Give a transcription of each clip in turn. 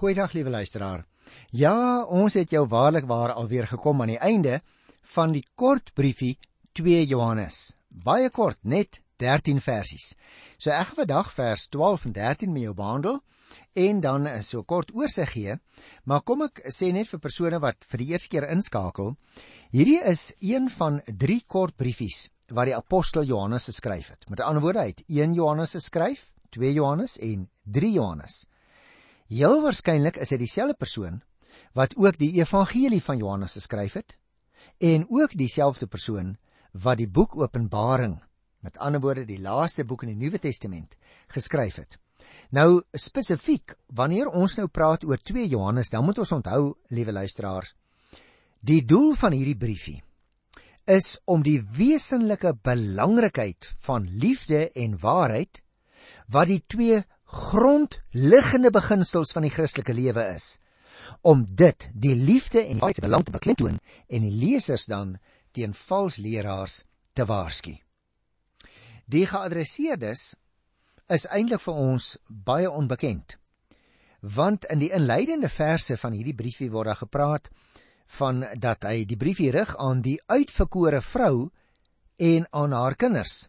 Goeiedag, liewe luisteraar. Ja, ons het jou waarlik waar alweer gekom aan die einde van die kort briefie 2 Johannes. Baie kort, net 13 versies. So ek gaan vandag vers 12 en 13 met jou behandel en dan so kort oorsig gee, maar kom ek sê net vir persone wat vir die eerste keer inskakel, hierdie is een van 3 kort briefies wat die apostel Johannes geskryf het. Met ander woorde, hy het 1 Johannes geskryf, 2 Johannes en 3 Johannes. Heel waarskynlik is dit dieselfde persoon wat ook die evangelie van Johannes geskryf het en ook dieselfde persoon wat die boek Openbaring, met ander woorde die laaste boek in die Nuwe Testament, geskryf het. Nou spesifiek, wanneer ons nou praat oor 2 Johannes, dan moet ons onthou, liewe luisteraars, die doel van hierdie briefie is om die wesenlike belangrikheid van liefde en waarheid, wat die 2 grondliggende beginsels van die Christelike lewe is, om dit, die liefde en die belang te beklemtoon en die lesers dan teen vals leraars te waarsku. Die geadresseerdes is eintlik vir ons baie onbekend, want in die inleidende verse van hierdie briefie word daar gepraat van dat hy die briefie rig aan die uitverkore vrou en aan haar kinders.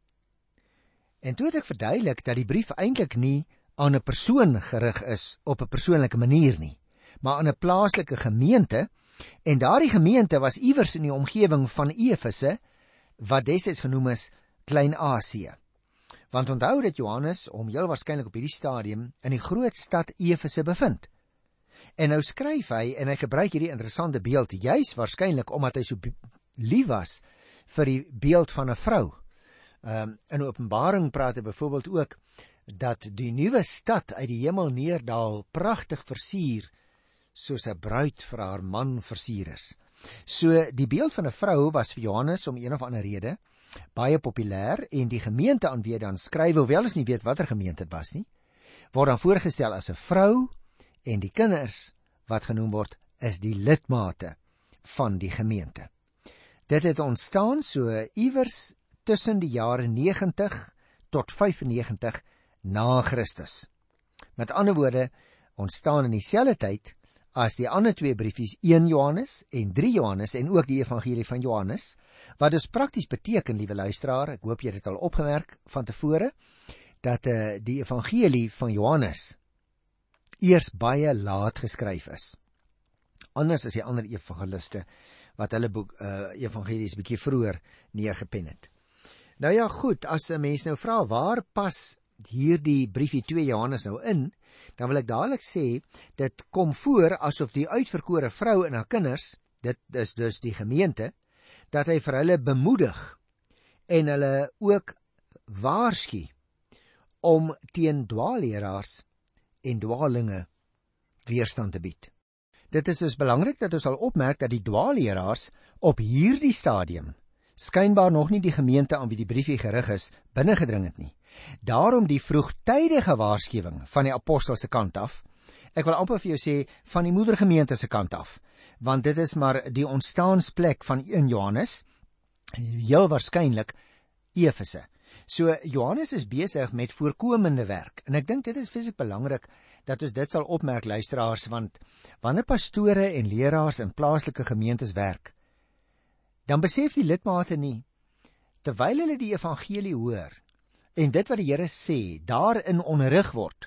En toe het ek verduidelik dat die brief eintlik nie aan 'n persoon gerig is op 'n persoonlike manier nie, maar aan 'n plaaslike gemeente, en daardie gemeente was iewers in die omgewing van Efese, wat destyds genoem is Klein-Asië. Want onthou dat Johannes hom heel waarskynlik op hierdie stadium in die groot stad Efese bevind. En nou skryf hy, en hy gebruik hierdie interessante beeld, juis waarskynlik omdat hy so lief was vir die beeld van 'n vrou. In Openbaring praat hy byvoorbeeld ook dat die nuwe stad uit die hemel neerdal pragtig versier soos 'n bruid vir haar man versier is. So die beeld van 'n vrou was vir Johannes om een of ander rede baie populêr, en die gemeente aan wie hy dan skryf, hoewel ons nie weet watter gemeente dit was nie, word dan voorgestel as 'n vrou, en die kinders wat genoem word is die lidmate van die gemeente. Dit het ontstaan so iewers tussen die jare 90 tot 95 na Christus. Met ander woorde, ontstaan in dieselfde tyd as die ander 2 briefies, 1 Johannes en 3 Johannes, en ook die evangelie van Johannes, wat dus prakties beteken, liewe luisteraar, ek hoop jy het dit al opgemerk van tevore, dat die evangelie van Johannes eers baie laat geskryf is. Anders as die ander evangeliste, wat hulle evangelies bietjie vroeër neergepen het. Nou ja, goed, as 'n mens nou vra, waar pas hierdie briefie 2 Johannes nou in, dan wil ek dadelik sê, dit kom voor asof die uitverkore vrou en haar kinders, dit is dus die gemeente, dat hy vir hulle bemoedig en hulle ook waarsku om teen dwaalleraars en dwaalinge weerstand te bied. Dit is dus belangrik dat ons sal opmerk dat die dwaalleraars op hierdie stadium skynbaar nog nie die gemeente aan wie die briefie gerig is binnengedring het nie. Daarom die vroegtydige waarskuwing van die apostel se kant af, ek wil amper vir jou sê van die moedergemeente se kant af, want dit is maar die ontstaansplek van 1 Johannes, heel waarskynlik Efese. So Johannes is besig met voorkomende werk, en ek dink dit is vreeslik belangrik dat ons dit sal opmerk, luisteraars, want wanneer pastore en leraars in plaaslike gemeentes werk, dan besef die lidmate nie, terwyl hulle die evangelie hoor, en dit wat die Here sê, daarin onderrig word,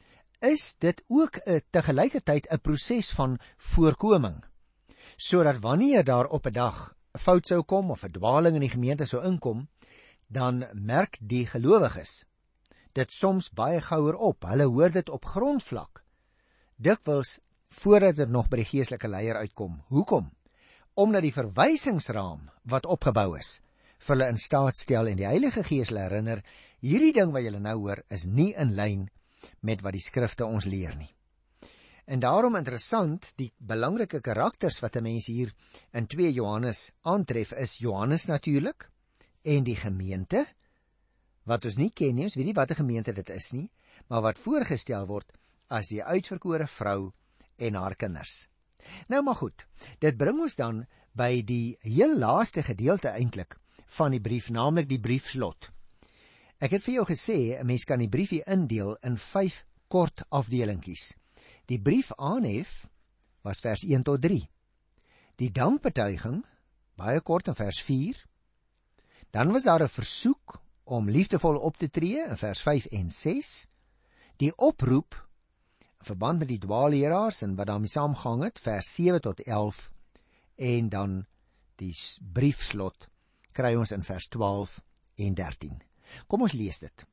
is dit ook tegelykertyd 'n proses van voorkoming, sodat wanneer daar op 'n dag 'n fout sou kom, of 'n dwaling in die gemeente sou inkom, dan merk die gelowiges dit soms baie gouer op. Hulle hoor dit op grondvlak, dikwels voordat dit nog by die geestelike leier uitkom. Hoekom? Omdat die verwysingsraam wat opgebou is, vir hulle in staat stel, en die Heilige Gees herinner, hierdie ding wat julle nou hoor, is nie in lyn met wat die skrifte ons leer nie. En daarom interessant, die belangrike karakters wat 'n mens hier in 2 Johannes aantref, is Johannes natuurlik, en die gemeente, wat ons nie ken nie, ons weet nie wat 'n gemeente dit is nie, maar wat voorgestel word as die uitverkore vrou en haar kinders. Nou maar goed, dit bring ons dan by die heel laaste gedeelte eintlik van die brief, naamlik die briefslot. Ek het vir jou gesê, 'n mens kan die briefie indeel in 5 kort afdelingkies. Die brief aanhef was vers 1 tot 3. Die dankbetuiging, baie kort in vers 4. Dan was daar 'n versoek om liefdevol op te tree in vers 5 en 6. Die oproep in verband met die dwaalleraars en wat daarmee saamgehang het, vers 7 tot 11. En dan die briefslot kry ons in vers 12 en 13. Kom ons lees dit.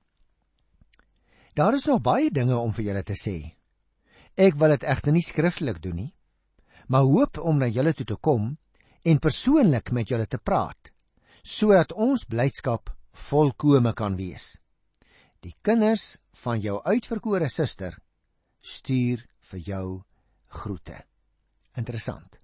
Daar is nog baie dinge om vir julle te sê. Ek wil dit egter nie skriftelik doen nie, maar hoop om na julle toe te kom en persoonlik met julle te praat, sodat ons blydskap volkome kan wees. Die kinders van jou uitverkore suster stuur vir jou groete. Interessant.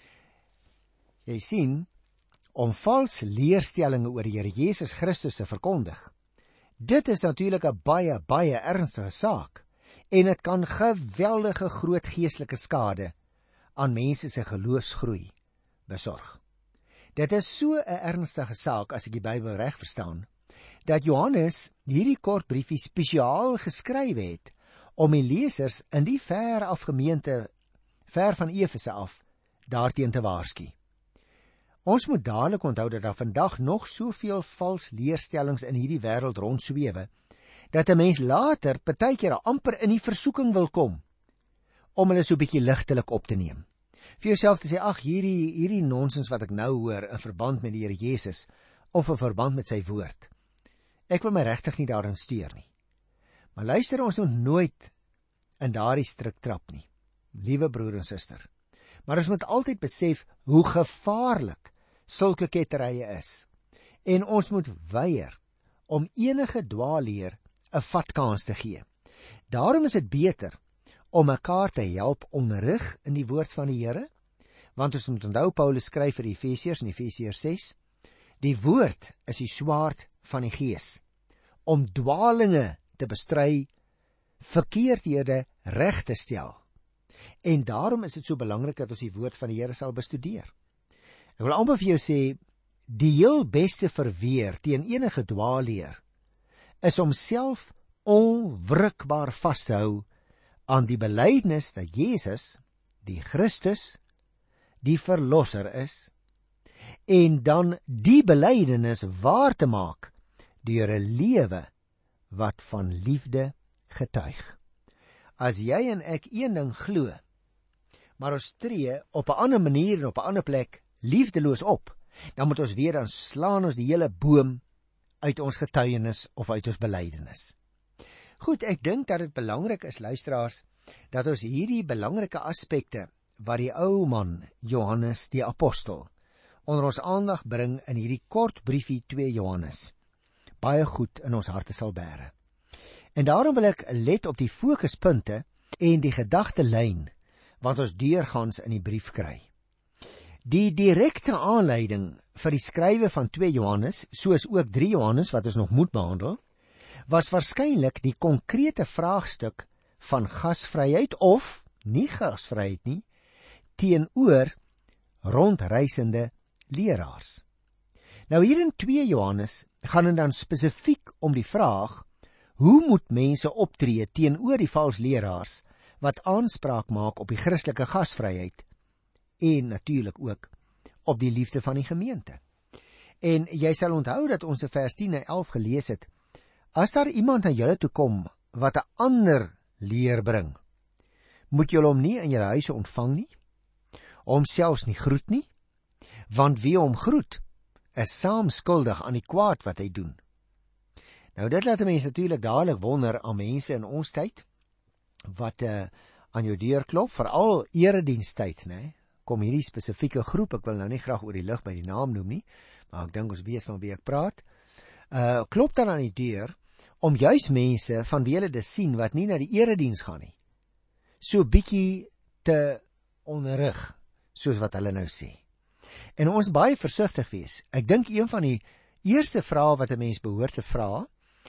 Jy sien, om vals leerstellinge oor die Here Jesus Christus te verkondig, dit is natuurlik 'n baie ernstige saak, en dit kan geweldige groot geestelike skade aan mense se geloofsgroei besorg. Dit is so 'n ernstige saak, as ek die Bybel reg verstaan, dat Johannes hierdie kort briefie spesiaal geskryf het om die lesers in die ver van Efese af daarteen te waarsku. Ons moet dadelik onthou dat daar vandag nog soveel vals leerstellings in hierdie wêreld rondswewe, dat 'n mens later partykeer amper in die versoeking wil kom om hulle so 'n bietjie ligtelik op te neem. Vir jouself te sê, ag, hierdie nonsens wat ek nou hoor in verband met die Here Jesus of in verband met sy woord. Ek wil my regtig nie daarin steur nie. Maar luister, ons moet nooit in daardie struik trap nie, liewe broer en suster. Maar ons moet altyd besef hoe gevaarlik sulke ketterye is. En ons moet weier om enige dwaalleer 'n vatkans te gee. Daarom is dit beter om mekaar te help onderrig in die woord van die Here, want ons moet onthou Paulus skryf vir die Efesiërs in Efesiërs 6, die woord is die swaard van die Gees, om dwalinge te bestry, verkeerdhede reg te stel. En daarom is dit so belangrik dat ons die woord van die Here sal bestudeer. Ek wil amper vir jou sê, die heel beste verweer teen enige dwaalleer is om self onwrikbaar vas te hou aan die belydenis dat Jesus, die Christus, die Verlosser is, en dan die belydenis waar te maak deur 'n lewe wat van liefde getuig. As jy en ek een ding glo, maar ons tree op 'n ander manier en op 'n ander plek liefdeloos op, dan moet ons weet, dan slaan ons die hele boom uit ons getuienis of uit ons belydenis. Goed, ek dink dat dit belangrik is, luisteraars, dat ons hierdie belangrike aspekte wat die ou man Johannes die apostel onder ons aandag bring in hierdie kort briefie 2 Johannes baie goed in ons harte sal bære. En daarom wil ek let op die fokuspunte en die gedagtelyn wat ons deurgaans in die brief kry. Die direkte aanleiding vir die skrywe van 2 Johannes, soos ook 3 Johannes wat ons nog moet behandel, was waarskynlik die konkrete vraagstuk van gasvryheid of nie gasvryheid nie, teenoor rondreisende leraars. Nou hier in 2 Johannes gaan dit dan spesifiek om die vraag, hoe moet mense optree teenoor die vals leraars wat aanspraak maak op die Christelike gasvryheid en natuurlik ook op die liefde van die gemeente. En jy sal onthou dat ons in vers 10 en 11 gelees het, as daar iemand na julle toe kom wat 'n ander leer bring, moet julle hom nie in julle huise ontvang nie, hom selfs nie groet nie, want wie hom groet, is saam skuldig aan die kwaad wat hy doen. Nou dit laat mense natuurlik dadelik wonder aan mense in ons tyd, wat aan jou deur klop, veral eredienstyd, né? Kom hierdie spesifieke groep, ek wil nou nie graag oor die lig by die naam noem nie, maar ek dink ons weet van wie ek praat, klop dan aan die deur, om juis mense van wie hulle dit sien, wat nie na die erediens gaan nie, so bietjie te onderrig, soos wat hulle nou sê. En ons baie versigtig wees. Ek dink een van die eerste vrae wat 'n mens behoort te vra,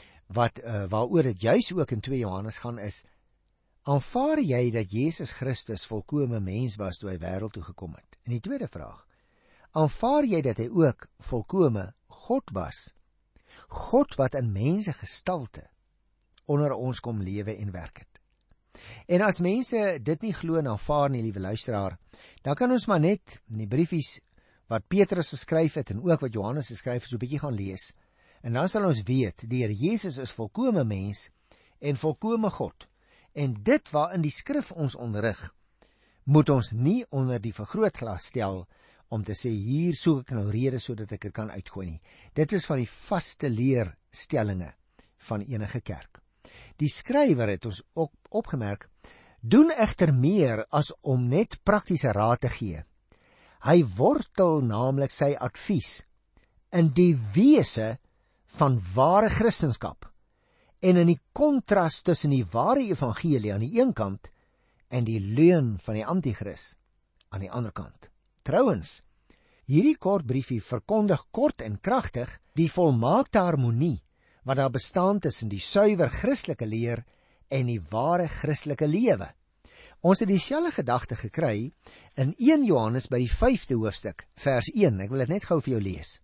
waaroor dit juis ook in 2 Johannes gaan is, aanvaar jy dat Jesus Christus volkome mens was toe hy wêreld toe gekom het? En die tweede vraag, aanvaar jy dat hy ook volkome God was? God wat in mense gestalte onder ons kom lewe en werk het. En as mense dit nie glo en aanvaar nie, liewe luisteraar, dan kan ons maar net in die briefies wat Petrus geskryf het en ook wat Johannes geskryf het, so 'n bietjie gaan lees. En dan sal ons weet, die Here Jesus is volkome mens en volkome God. En dit waarin die skrif ons onderrig, moet ons nie onder die vergrootglas stel om te sê, hier soek ek nou rede sodat ek dit kan uitgooi nie. Dit is van die vaste leerstellinge van enige kerk. Die skrywer het ons ook opgemerk, doen egter meer as om net praktiese raad te gee. Hy wortel naamlik sy advies in die wese van ware Christendom en in die kontras tussen die ware evangelie aan die een kant en die leuen van die anti-kris aan die ander kant. Trouwens, hierdie kort briefie verkondig kort en kragtig die volmaakte harmonie wat daar bestaan tussen die suiwer Christelike leer en die ware Christelike lewe. Ons het dieselfde gedagte gekry in 1 Johannes by die 5de hoofstuk, vers 1. Ek wil dit net gou vir jou lees.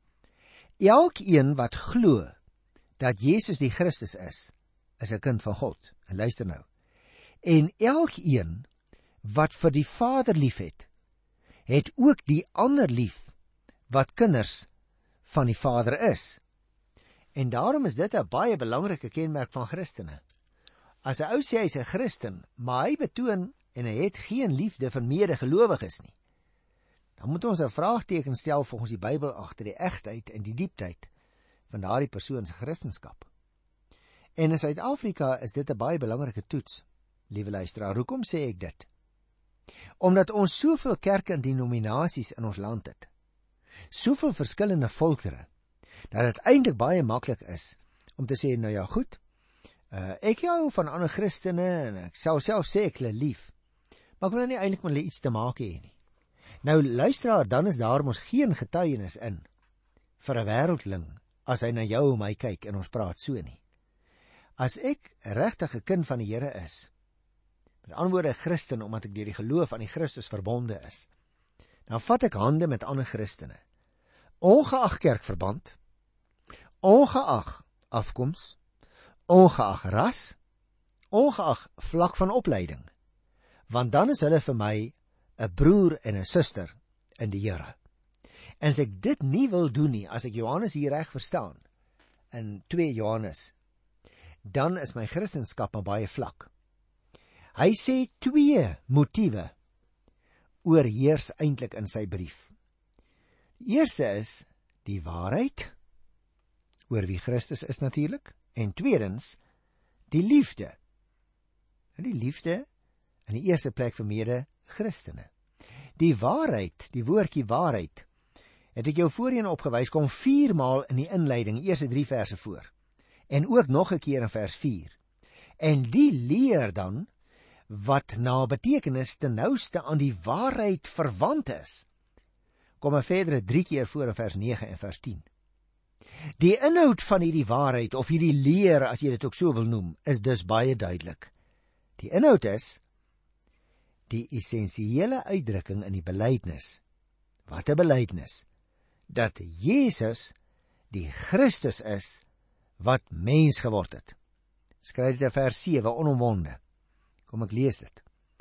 Elkeen wat glo dat Jesus die Christus is 'n kind van God. En luister nou. En elkeen wat vir die Vader liefhet, het ook die ander lief wat kinders van die Vader is. En daarom is dit 'n baie belangrike kenmerk van Christene. As 'n ou sê hy's 'n Christen, maar hy betoon en hy het geen liefde vir medegelowiges nie, dan moet ons 'n vraagteken stel volgens die Bybel agter die egtheid en die diepteid van daardie persoon se Christendom. En in Suid-Afrika is dit 'n baie belangrike toets, liewe luisteraar. Hoekom sê ek dit? Omdat ons soveel kerke en denominasies in ons land het, soveel verskillende volkere, dat dit eintlik baie maklik is om te sê, nou ja, goed, ek hou van ander Christene en ek sal self sê ek hulle lief, maar ek wil nie eintlik met hulle iets te maak hê nie. Nou luisteraar, dan is daar mos geen getuienis in vir 'n wêreldling as hy na jou en my kyk en ons praat so nie. As ek regtig 'n kind van die Here is, met ander woorde 'n Christen omdat ek deur die geloof aan die Christus verbonde is, dan vat ek hande met ander Christene, ongeag kerkverband, ongeag afkoms, ongeag ras, ongeag vlak van opleiding, want dan is hulle vir my 'n broer en 'n suster in die Here. En as ek dit nie wil doen nie, as ek Johannes hier reg verstaan, in 2 Johannes, dan is my Christendom maar baie vlak. Hy sê 2 motiewe oorheers eintlik in sy brief. Die eerste is die waarheid, oor wie Christus is natuurlik, en tweedens, die liefde. En die liefde in die eerste plek vir mede-Christene. Die waarheid, die woordjie waarheid, het ek jou voorheen opgewys, kom 4 maal in die inleiding, die eerste 3 verse voor, en ook nog 'n keer in vers 4. En die leer dan, wat na betekenis ten nouste aan die waarheid verwant is, kom 'n verdere 3 keer voor in vers 9 en vers 10. Die inhoud van hierdie waarheid, of hierdie leer, as jy dit ook so wil noem, is dus baie duidelik. Die inhoud is die essensiële uitdrukking in die belydenis. Wat 'n belydenis? Dat Jesus die Christus is wat mens geword het. Skryf dit in vers 7 onomwonde. Kom ek lees dit.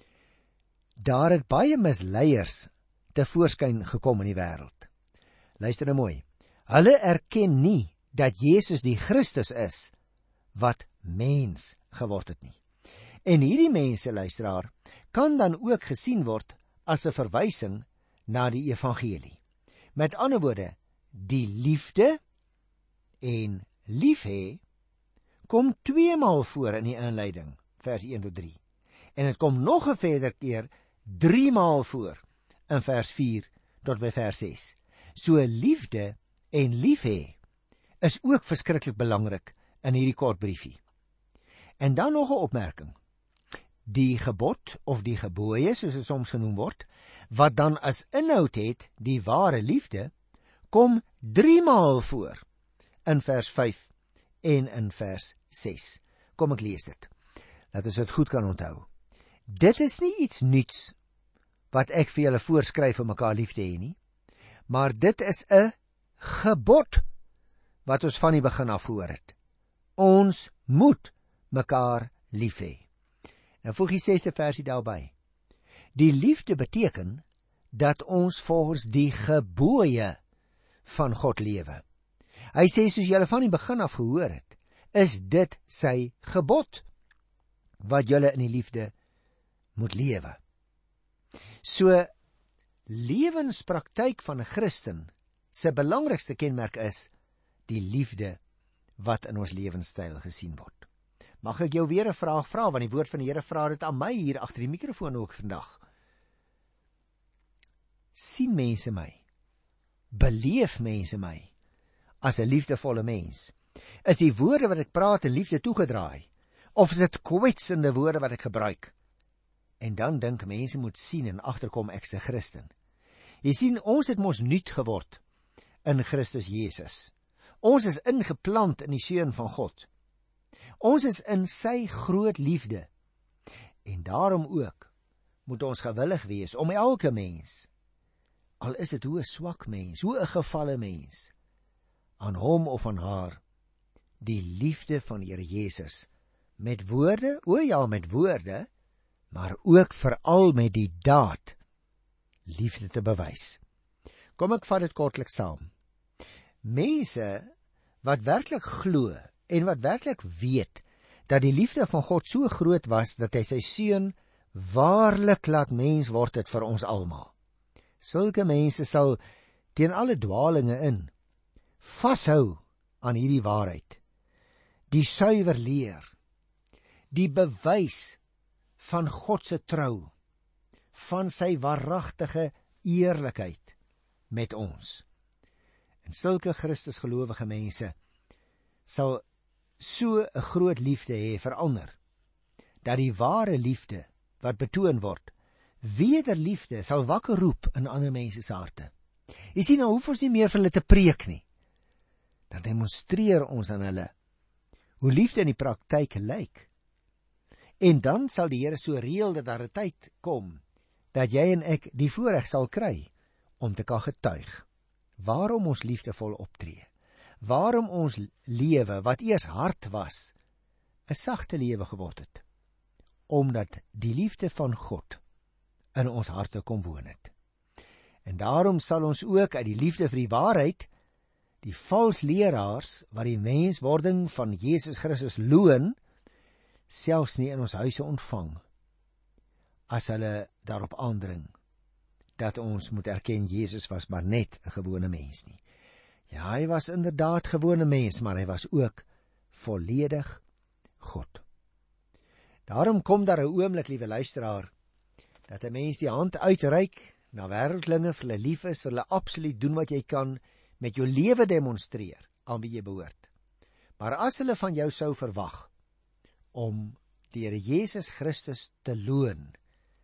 Daar het baie misleiers tevoorskyn gekom in die wêreld. Luister nou mooi. Hulle erken nie dat Jesus die Christus is wat mens geword het nie. En hierdie mense, luisteraar, kan dan ook gesien word as 'n verwysing na die evangelie. Met ander woorde, die liefde en liefhê kom 2 maal voor in die inleiding, vers 1 tot 3. En dit kom nog 'n verder keer 3 maal voor in vers 4 tot by vers 6. So liefde en liefhê is ook verskriklik belangrik in hierdie kort briefie. En dan nog 'n opmerking. Die gebod of die gebooie, soos dit soms genoem word, wat dan as inhoud het die ware liefde, kom 3 maal voor in vers 5 en in vers 6. Kom ek lees dit, dat ons dit goed kan onthou. Dit is nie iets nuuts wat ek vir julle voorskryf om mekaar lief te hê nie, maar dit is 'n gebod wat ons van die begin af gehoor het. Ons moet mekaar lief hê. Nou voeg die 6de versie daarby. Die liefde beteken dat ons volgens die gebooie van God lewe. Hy sê, soos julle van die begin af gehoor het, is dit sy gebod, wat julle in die liefde moet lewe. So, lewenspraktyk van 'n Christen se belangrikste kenmerk is die liefde wat in ons lewenstyl gesien word. Mag ek jou weer 'n vraag vra, want die woord van die Here vra dit aan my hier agter die mikrofoon ook vandag. Sien mense my? Beleef mense my as 'n liefdevolle mens? Is die woorde wat ek praat in liefde toegedraai? Of is dit kwetsende woorde wat ek gebruik? En dan dink mense moet sien en agterkom ek's 'n Christen. Jy sien, ons het mos nuut geword in Christus Jesus. Ons is ingeplant in die Seun van God. Ons is in sy groot liefde. En daarom ook moet ons gewillig wees om elke mens, al is dit hoe 'n swak mens, hoe 'n gefalle mens, aan hom of aan haar die liefde van die Here Jesus met woorde, met woorde, maar ook veral met die daad liefde te bewys. Kom ek vat dit kortliks saam. Mense wat werklik glo en wat werklik weet dat die liefde van God so groot was dat hy sy seun waarlik laat mens word het vir ons almal. Sulke mense sal teen alle dwalinge in vashou aan hierdie waarheid, die suiwer leer, die bewys van God se trou, van sy waaragtige eerlikheid met ons. En sulke Christusgelowige mense sal so 'n groot liefde hê vir ander, dat die ware liefde wat betoon word, wederliefde sal wakker roep in ander mense se harte. Jy sien, nou hoef ons nie meer vir hulle te preek nie. Dan demonstreer ons aan hulle hoe liefde in die praktyk lyk. En dan sal die Here so reël dat daar 'n tyd kom dat jy en ek die voorreg sal kry om te kan getuig waarom ons liefdevol optree, waarom ons lewe wat eers hard was 'n sagte lewe geword het, omdat die liefde van God in ons harte kom woon het. En daarom sal ons ook uit die liefde vir die waarheid die vals leraars wat die menswording van Jesus Christus loon, selfs nie in ons huise ontvang, as hulle daarop aandring dat ons moet erken Jesus was maar net 'n gewone mens nie. Ja, hy was inderdaad gewone mens, maar hy was ook volledig God. Daarom kom daar 'n oomblik, liewe luisteraar, dat 'n mens die hand uitreik na wêreldlinge, vir hulle lief is, vir hulle absoluut doen wat jy kan, met jou lewe demonstreer aan wie jy behoort. Maar as hulle van jou sou verwag om die Here Jesus Christus te loon,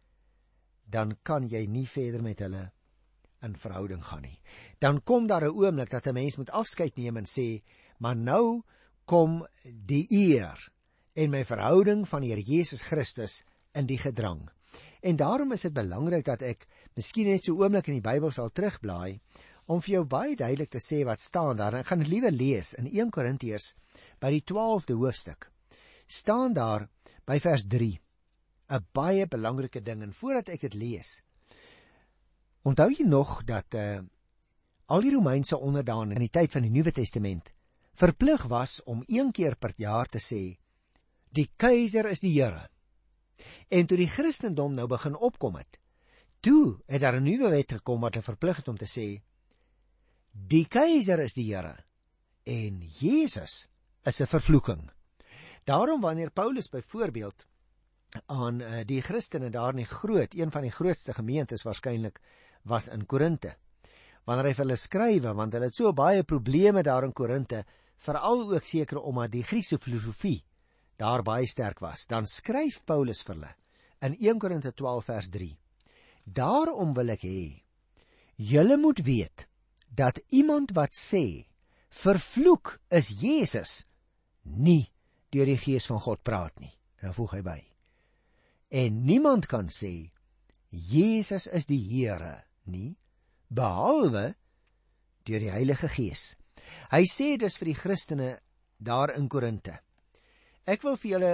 dan kan jy nie verder met hulle in verhouding gaan nie. Dan kom daar 'n oomblik dat 'n mens moet afskeid neem en sê, maar nou kom die eer en my verhouding van die Here Jesus Christus in die gedrang. En daarom is dit belangrik dat ek miskien net so 'n oomblik in die Bybel sal terugblaai, om vir jou baie duidelik te sê wat staan daar. En ek gaan dit liewe lees in 1 Korintiërs by die 12de hoofstuk. Staan daar by vers 3 'n baie belangrike ding. En voordat ek dit lees, onthou jy nog dat al die Romeinse onderdane in die tyd van die Nuwe Testament verplig was om 1 keer per jaar te sê, die keiser is die Here. En toe die Christendom nou begin opkom het, toe het daar 'n nuwe wet gekom wat hulle verplig het om te sê, die keiser is die Here en Jesus is 'n vervloeking. Daarom wanneer Paulus byvoorbeeld aan die Christene daar in een van die grootste gemeentes waarskynlik was in Korinte, wanneer hy vir hulle skrywe, want hulle het so baie probleme daar in Korinte, veral ook seker omdat die Griekse filosofie daar baie sterk was, dan skryf Paulus vir hulle in 1 Korinte 12 vers 3, daarom wil ek hê, julle moet weet, dat iemand wat sê, vervloek is Jesus, nie deur die Gees van God praat nie. En dan voeg hy by, en niemand kan sê, Jesus is die Here nie, behalwe deur die Heilige Gees. Hy sê dus vir die Christene daar in Korinte, ek wil vir julle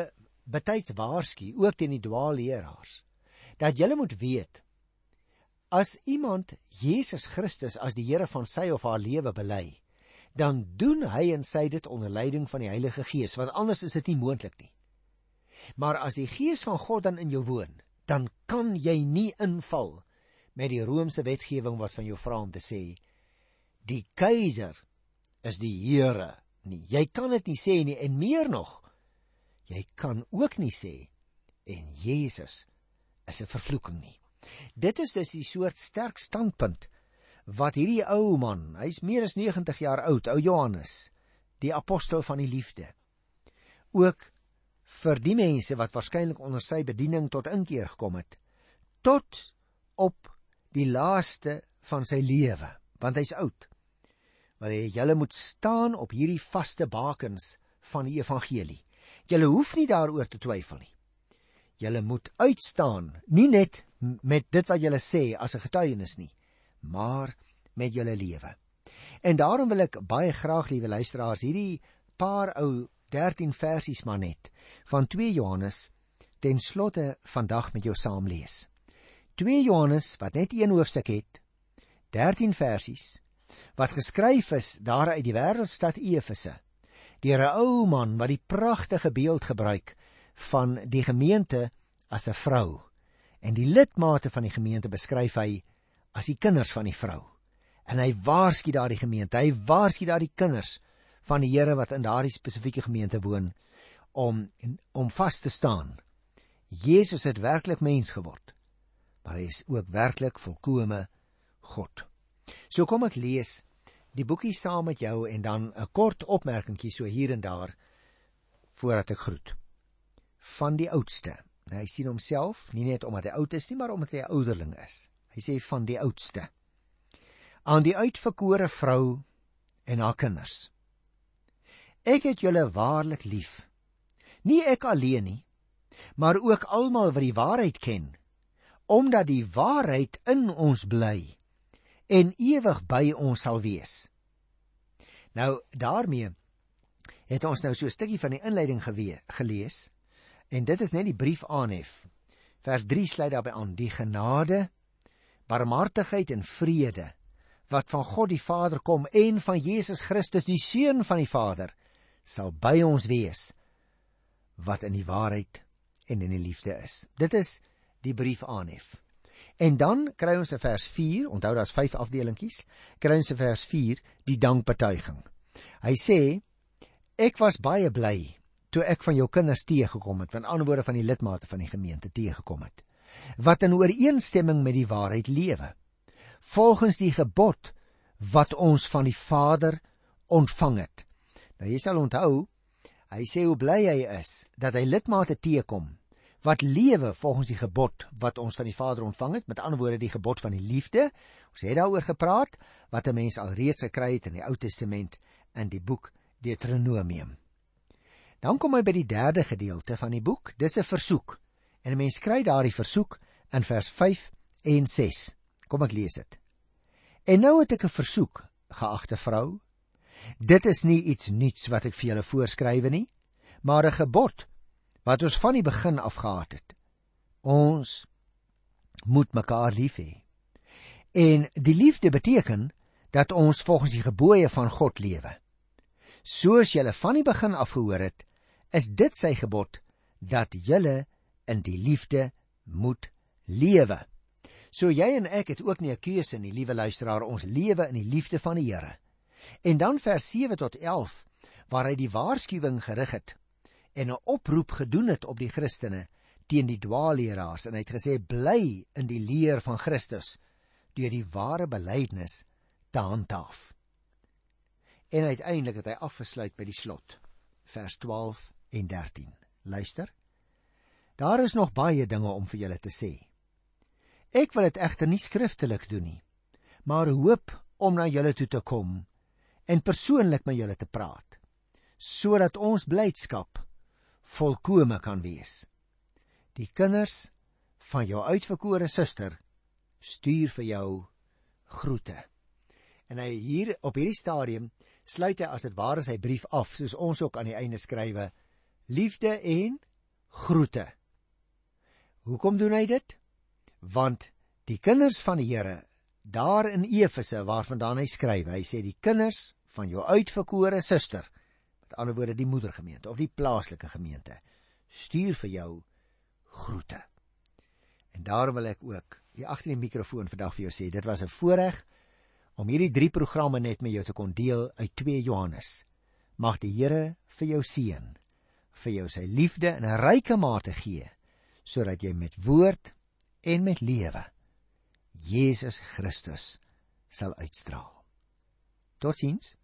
betyds waarsku, ook teen die dwaalleraars, dat julle moet weet, as iemand Jesus Christus as die Here van sy of haar lewe bely, dan doen hy en sy dit onder leiding van die Heilige Gees, want anders is dit nie moontlik nie. Maar as die Gees van God dan in jou woon, dan kan jy nie inval met die Romeinse wetgewing wat van jou vra om te sê, die keiser is die Here nie. Jy kan dit nie sê nie, en meer nog, jy kan ook nie sê, en Jesus is 'n vervloeking nie. Dit is dus die soort sterk standpunt wat hierdie ou man, hy is meer as 90 jaar oud, ou Johannes, die apostel van die liefde, ook vir die mense wat waarskynlik onder sy bediening tot inkeer gekom het, tot op die laaste van sy lewe, want hy's oud. Want julle moet staan op hierdie vaste bakens van die evangelie. Julle hoef nie daaroor te twyfel nie. Julle moet uitstaan, nie net met dit wat julle sê as 'n getuienis nie, maar met julle lewe. En daarom wil ek baie graag, liewe luisteraars, hierdie paar ou 13 versies maar net van 2 Johannes ten slotte vandag met jou saam lees. 2 Johannes wat net een hoofstuk het, 13 versies, wat geskryf is daar uit die wêreldstad Efese, deur 'n ou man wat die pragtige beeld gebruik van die gemeente as 'n vrou, en die lidmate van die gemeente beskryf hy as die kinders van die vrou. En hy waarsku daardie gemeente, hy waarsku daardie kinders van die Here wat in daardie spesifieke gemeente woon, om vas te staan. Jesus het werklik mens geword, maar hy is ook werklik volkome God. So kom ek lees die boekie saam met jou en dan 'n kort opmerkingkie so hier en daar voordat ek groet. Van die oudste. Nou, hy sien homself nie net omdat hy oud is nie, maar omdat hy 'n ouderling is. Hy sê van die oudste. Aan die uitverkore vrou en haar kinders. Ek het julle waarlik lief. Nie ek alleen nie, maar ook almal wat die waarheid ken, omdat die waarheid in ons bly en ewig by ons sal wees. Nou, daarmee het ons nou so 'n stukkie van die inleiding gelees, en dit is net die brief aanhef. Vers 3 sluit daarby aan, die genade, barmhartigheid en vrede, wat van God die Vader kom, en van Jesus Christus, die Seun van die Vader, sal by ons wees, wat in die waarheid en in die liefde is. Dit is die brief aanhef. En dan kry ons in vers 4, onthou daar's 5 afdelingkies, kry ons in vers 4 die dankbetuiging. Hy sê, ek was baie bly toe ek van jou kinders teëgekom het, met ander woorde van die lidmate van die gemeente teëgekom het, wat in ooreenstemming met die waarheid lewe, volgens die gebod wat ons van die Vader ontvang het. Nou jy sal onthou, hy sê hoe bly hy is dat hy lidmate teëkom wat lewe volgens die gebod wat ons van die Vader ontvang het, met ander woorde die gebod van die liefde. Ons het daaroor gepraat, wat 'n mens al reeds gekry het in die Ou Testament in die boek Deuteronomium. Dan kom hy by die derde gedeelte van die boek, dis 'n versoek, en 'n mens kry daardie versoek in vers 5 en 6. Kom ek lees dit. En nou het ek 'n versoek, geagte vrou. Dit is nie iets nuuts wat ek vir julle voorskrywe nie, maar 'n gebod wat ons van die begin af gehad het. Ons moet mekaar lief hê. En die liefde beteken dat ons volgens die gebooie van God lewe. Soos julle van die begin af gehoor het, is dit sy gebod, dat julle in die liefde moet lewe. So jy en ek het ook nie 'n keuse nie, liewe luisteraar, ons lewe in die liefde van die Here. En dan vers 7 tot 11, waar hy die waarskuwing gerig het, en 'n oproep gedoen het op die Christene teen die dwaalleraars, en hy het gesê, bly in die leer van Christus, deur die ware belydenis te handhaaf. En uiteindelik het hy afgesluit by die slot, vers 12 en 13. Luister, daar is nog baie dinge om vir julle te sê. Ek wil dit egter nie skriftelik doen nie, maar hoop om na julle toe te kom en persoonlik met julle te praat, sodat ons blydskap volkome kan wees. Die kinders van jou uitverkore suster stuur vir jou groete. En hy hier op hierdie stadium sluit hy as dit ware sy brief af, soos ons ook aan die einde skrywe, liefde en groete. Hoekom doen hy dit? Want die kinders van die Here, daar in Efese waarvandaan hy skryf, hy sê die kinders van jou uitverkore suster, met ander woorde die moedergemeente of die plaaslike gemeente, stuur vir jou groete. En daarom wil ek ook hier agter die mikrofoon vandag vir jou sê, dit was 'n voorreg om hierdie 3 programme net met jou te kon deel uit 2 Johannes. Mag die Here vir jou seën, vir jou sy liefde in 'n ryke mate gee, sodat jy met woord en met lewe Jesus Christus sal uitstraal. Totsiens.